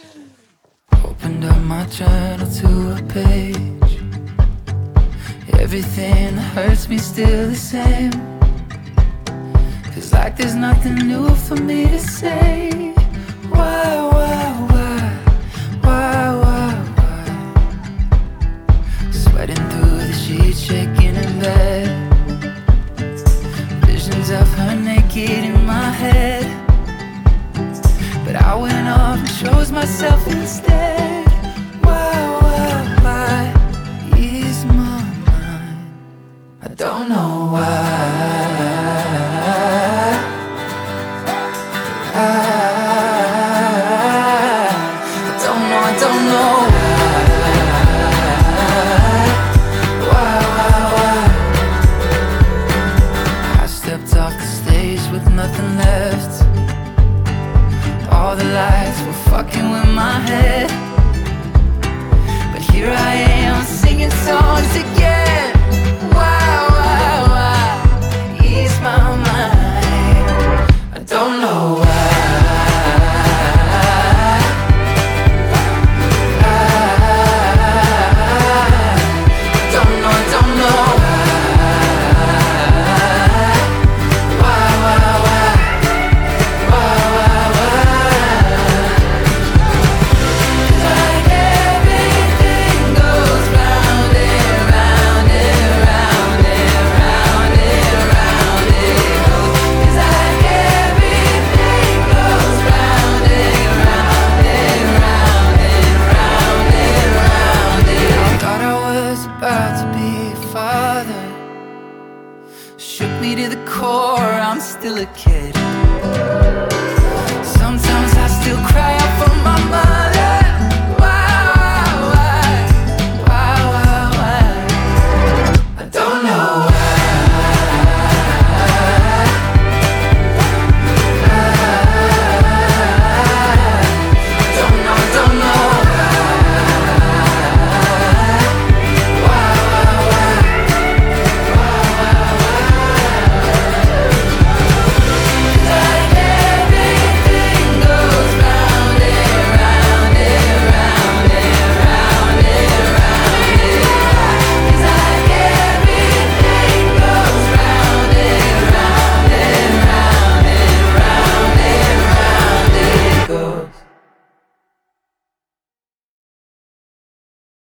Opened up my journal to a page. Everything that hurts me still the same. Feels like there's nothing new for me to say. Why? Sweating through the sheets, shaking in bed. Visions of her naked in my head. But I went off and chose myself instead. Why ease my mind? I don't know why. I don't know why. I stepped off the stage with nothing left. All the lights were fucking with my head. But here I am singing songs again. Why ease my mind? I don't know why. Shook me to the core, I'm still a kid.